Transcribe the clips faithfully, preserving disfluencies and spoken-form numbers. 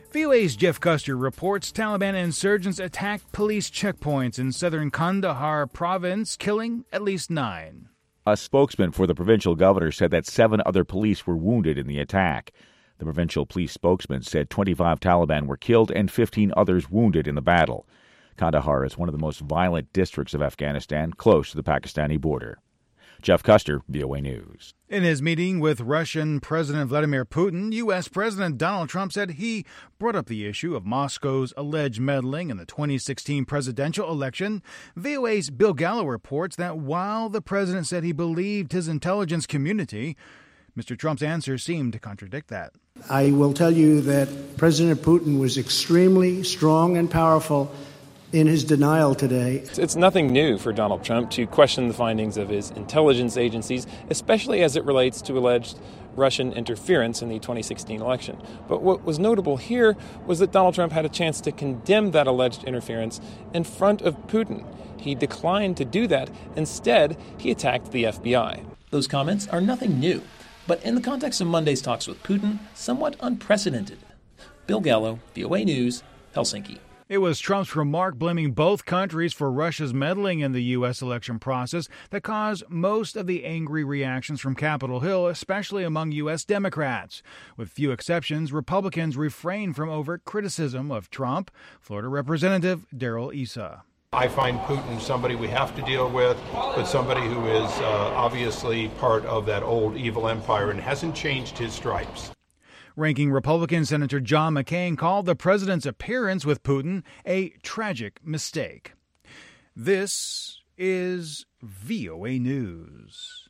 V O A's Jeff Custer reports Taliban insurgents attacked police checkpoints in southern Kandahar province, killing at least nine. A spokesman for the provincial governor said that seven other police were wounded in the attack. The provincial police spokesman said twenty-five Taliban were killed and fifteen others wounded in the battle. Kandahar is one of the most violent districts of Afghanistan, close to the Pakistani border. Jeff Custer, V O A News. In his meeting with Russian President Vladimir Putin, U S. President Donald Trump said he brought up the issue of Moscow's alleged meddling in the twenty sixteen presidential election. V O A's Bill Gallo reports that while the president said he believed his intelligence community, Mister Trump's answer seemed to contradict that. I will tell you that President Putin was extremely strong and powerful in his denial today. It's nothing new for Donald Trump to question the findings of his intelligence agencies, especially as it relates to alleged Russian interference in the twenty sixteen election. But what was notable here was that Donald Trump had a chance to condemn that alleged interference in front of Putin. He declined to do that. Instead, he attacked the F B I. Those comments are nothing new, but in the context of Monday's talks with Putin, somewhat unprecedented. Bill Gallo, V O A News, Helsinki. It was Trump's remark blaming both countries for Russia's meddling in the U S election process that caused most of the angry reactions from Capitol Hill, especially among U S. Democrats. With few exceptions, Republicans refrained from overt criticism of Trump. Florida Representative Darrell Issa. I find Putin somebody we have to deal with, but somebody who is uh, obviously part of that old evil empire and hasn't changed his stripes. Ranking Republican Senator John McCain called the president's appearance with Putin a tragic mistake. This is V O A News.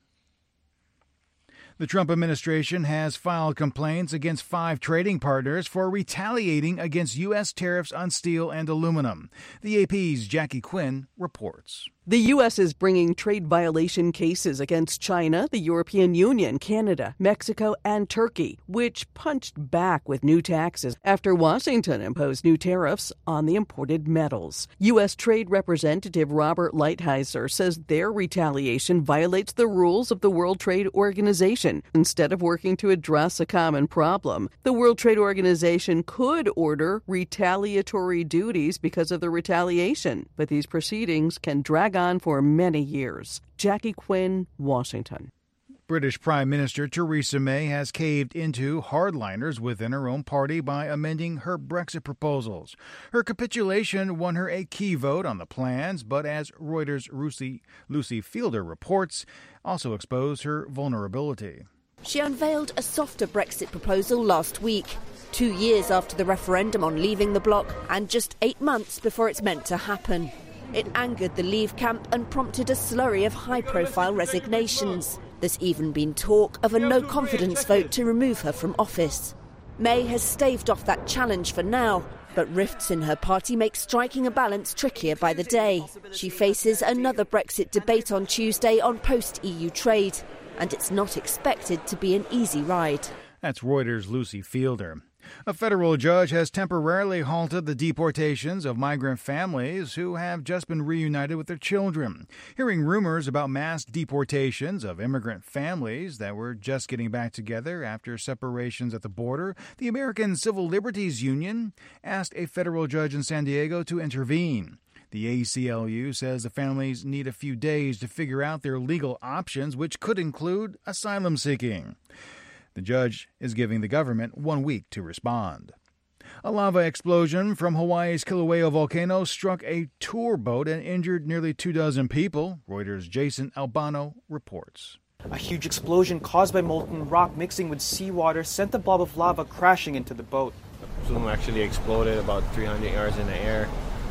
The Trump administration has filed complaints against five trading partners for retaliating against U S tariffs on steel and aluminum. The A P's Jackie Quinn reports. The U S is bringing trade violation cases against China, the European Union, Canada, Mexico, and Turkey, which punched back with new taxes after Washington imposed new tariffs on the imported metals. U S. Trade Representative Robert Lighthizer says their retaliation violates the rules of the World Trade Organization. Instead of working to address a common problem, the World Trade Organization could order retaliatory duties because of the retaliation, but these proceedings can drag on for many years. Jackie Quinn, Washington. British Prime Minister Theresa May has caved into hardliners within her own party by amending her Brexit proposals. Her capitulation won her a key vote on the plans, but as Reuters' Lucy, Lucy Fielder reports, also exposed her vulnerability. She unveiled a softer Brexit proposal last week, two years after the referendum on leaving the bloc and just eight months before it's meant to happen. It angered the Leave camp and prompted a slurry of high-profile resignations. There's even been talk of a no-confidence vote to remove her from office. May has staved off that challenge for now, but rifts in her party make striking a balance trickier by the day. She faces another Brexit debate on Tuesday on post-E U trade, and it's not expected to be an easy ride. That's Reuters' Lucy Fielder. A federal judge has temporarily halted the deportations of migrant families who have just been reunited with their children. Hearing rumors about mass deportations of immigrant families that were just getting back together after separations at the border, the American Civil Liberties Union asked a federal judge in San Diego to intervene. The A C L U says the families need a few days to figure out their legal options, which could include asylum seeking. The judge is giving the government one week to respond. A lava explosion from Hawaii's Kilauea volcano struck a tour boat and injured nearly two dozen people, Reuters' Jason Albano reports. A huge explosion caused by molten rock mixing with seawater sent the blob of lava crashing into the boat. The plume actually exploded about three hundred yards in the air.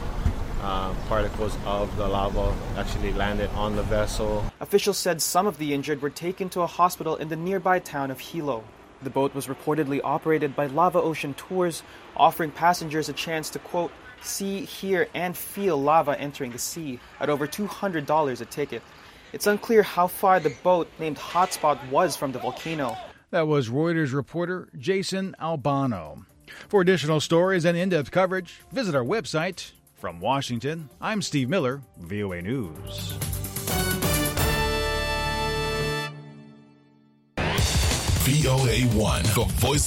Uh, particles of the lava actually landed on the vessel. Officials said some of the injured were taken to a hospital in the nearby town of Hilo. The boat was reportedly operated by Lava Ocean Tours, offering passengers a chance to, quote, see, hear, and feel lava entering the sea at over two hundred dollars a ticket. It's unclear how far the boat named Hotspot was from the volcano. That was Reuters reporter Jason Albano. For additional stories and in-depth coverage, visit our website. From Washington, I'm Steve Miller, V O A News. V O A one, the voice